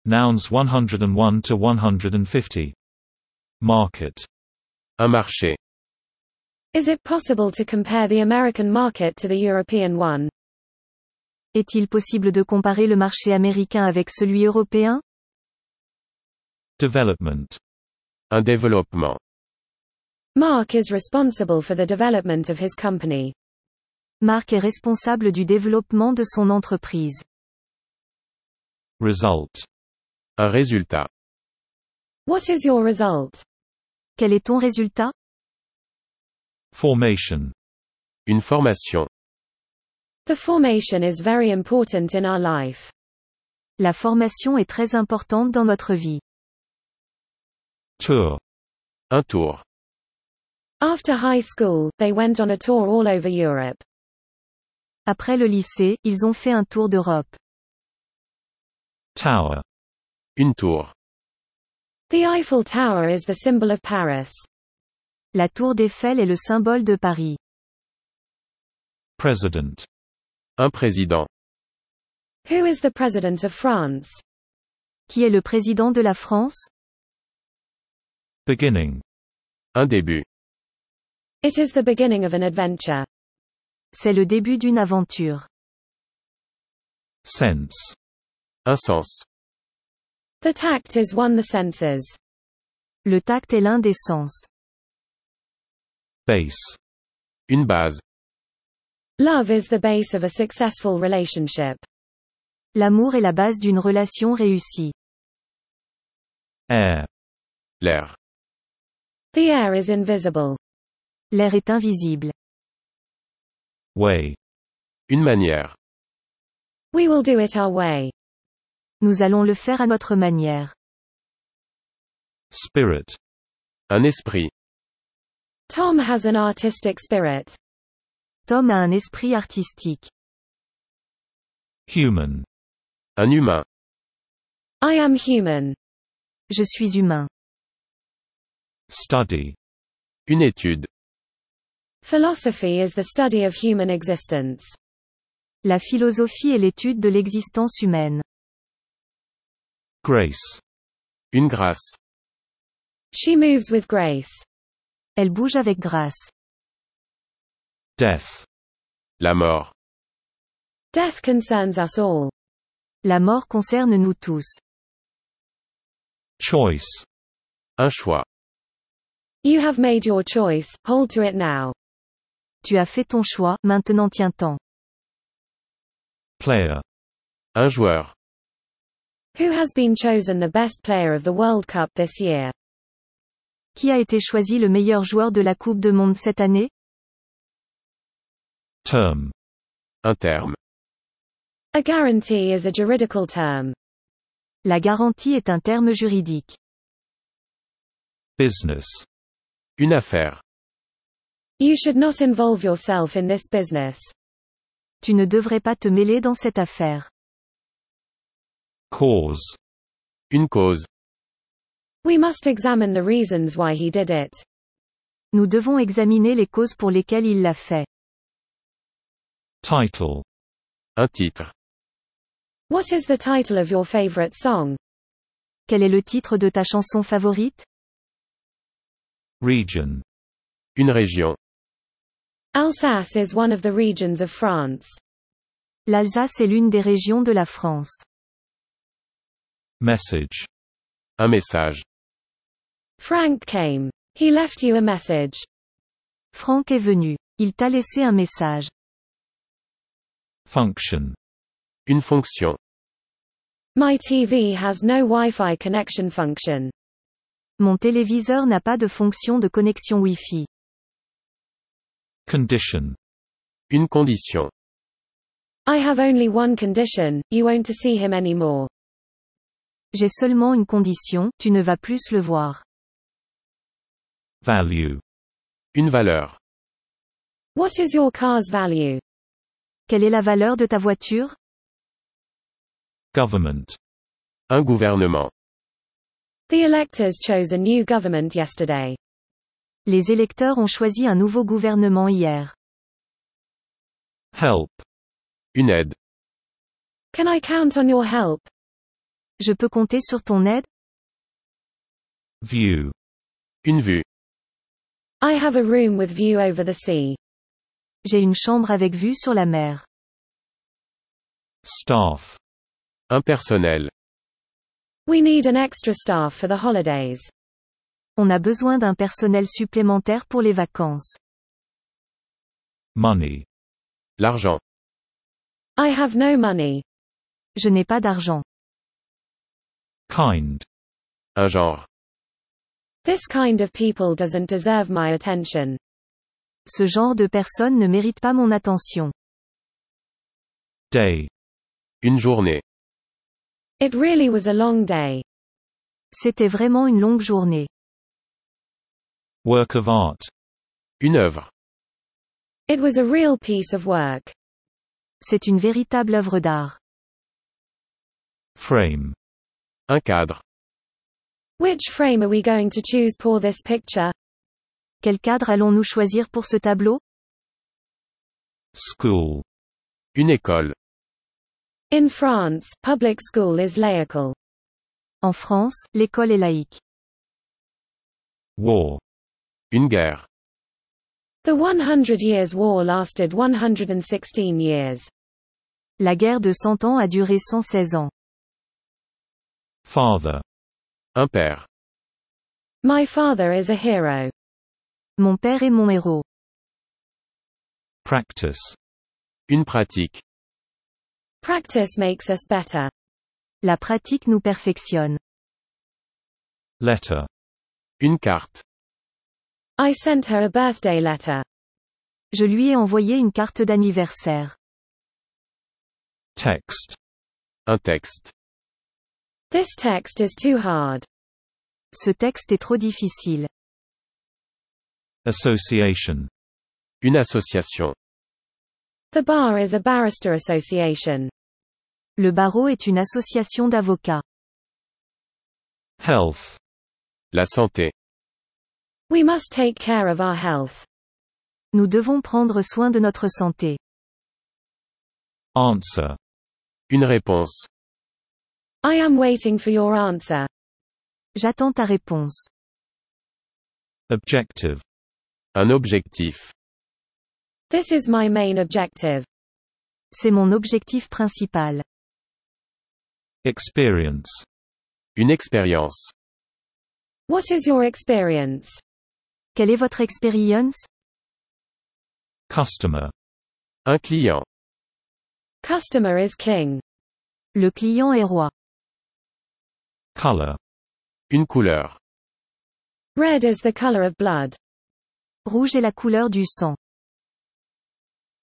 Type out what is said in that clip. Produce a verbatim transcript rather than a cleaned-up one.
Nouns one hundred one to one hundred fifty. Market. Un marché. Is it possible to compare the American market to the European one? Est-il possible de comparer le marché américain avec celui européen? Development. Un développement. Mark is responsible for the development of his company. Mark est responsable du développement de son entreprise. Result. Un résultat. What is your result? Quel est ton résultat? Formation. Une formation. The formation is very important in our life. La formation est très importante dans notre vie. Tour. Un tour. After high school, they went on a tour all over Europe. Après le lycée, ils ont fait un tour d'Europe. Tower. Une tour. The Eiffel Tower is the symbol of Paris. La tour d'Eiffel est le symbole de Paris. President. Un président. Who is the president of France? Qui est le président de la France? Beginning. Un début. It is the beginning of an adventure. C'est le début d'une aventure. Sense. Un sens. The tact is one the senses. Le tact est l'un des sens. Base. Une base. Love is the base of a successful relationship. L'amour est la base d'une relation réussie. Air. L'air. The air is invisible. L'air est invisible. Way. Une manière. We will do it our way. Nous allons le faire à notre manière. Spirit. Un esprit. Tom has an artistic spirit. Tom a un esprit artistique. Human. Un humain. I am human. Je suis humain. Study. Une étude. Philosophy is the study of human existence. La philosophie est l'étude de l'existence humaine. Grace. Une grâce. She moves with grace. Elle bouge avec grâce. Death. La mort. Death concerns us all. La mort concerne nous tous. Choice. Un choix. You have made your choice, hold to it now. Tu as fait ton choix, maintenant tiens-t'en. Player. Un joueur. Who has been chosen the best player of the World Cup this year? Qui a été choisi le meilleur joueur de la Coupe du Monde cette année? Term. Un terme. A guarantee is a juridical term. La garantie est un terme juridique. Business. Une affaire. You should not involve yourself in this business. Tu ne devrais pas te mêler dans cette affaire. Cause. Une cause. We must examine the reasons why he did it. Nous devons examiner les causes pour lesquelles il l'a fait. Title. Un titre. What is the title of your favorite song? Quel est le titre de ta chanson favorite? Region. Une région. Alsace is one of the regions of France. L'Alsace est l'une des régions de la France. Message. Un message. Frank came. He left you a message. Franck est venu. Il t'a laissé un message. Function. Une fonction. My T V has no Wi-Fi connection function. Mon téléviseur n'a pas de fonction de connexion Wi-Fi. Condition. Une condition. I have only one condition, you won't to see him anymore. J'ai seulement une condition, tu ne vas plus le voir. Value. Une valeur. What is your car's value? Quelle est la valeur de ta voiture? Government. Un gouvernement. The electors chose a new government yesterday. Les électeurs ont choisi un nouveau gouvernement hier. Help. Une aide. Can I count on your help? Je peux compter sur ton aide? View. Une vue. I have a room with view over the sea. J'ai une chambre avec vue sur la mer. Staff. Un personnel. We need an extra staff for the holidays. On a besoin d'un personnel supplémentaire pour les vacances. Money. L'argent. I have no money. Je n'ai pas d'argent. Kind. Un genre. This kind of people doesn't deserve my attention. Ce genre de personne ne mérite pas mon attention. Day. Une journée. It really was a long day. C'était vraiment une longue journée. Work of art. Une œuvre. It was a real piece of work. C'est une véritable œuvre d'art. Frame. Un cadre. Which frame are we going to choose for this picture? Quel cadre allons-nous choisir pour ce tableau? School. Une école. In France, public school is laical. En France, l'école est laïque. War. Une guerre. The Hundred Years' War lasted one hundred sixteen years. La guerre de Cent Ans a duré cent seize ans. Father. Un père. My father is a hero. Mon père est mon héros. Practice. Une pratique. Practice makes us better. La pratique nous perfectionne. Letter. Une carte. I sent her a birthday letter. Je lui ai envoyé une carte d'anniversaire. Text. Un texte. This text is too hard. Ce texte est trop difficile. Association. Une association. The bar is a barrister association. Le barreau est une association d'avocats. Health. La santé. We must take care of our health. Nous devons prendre soin de notre santé. Answer. Une réponse. I am waiting for your answer. J'attends ta réponse. Objective. Un objectif. This is my main objective. C'est mon objectif principal. Experience. Une expérience. What is your experience? Quelle est votre expérience? Customer. Un client. Customer is king. Le client est roi. Color. Une couleur. Red is the color of blood. Rouge est la couleur du sang.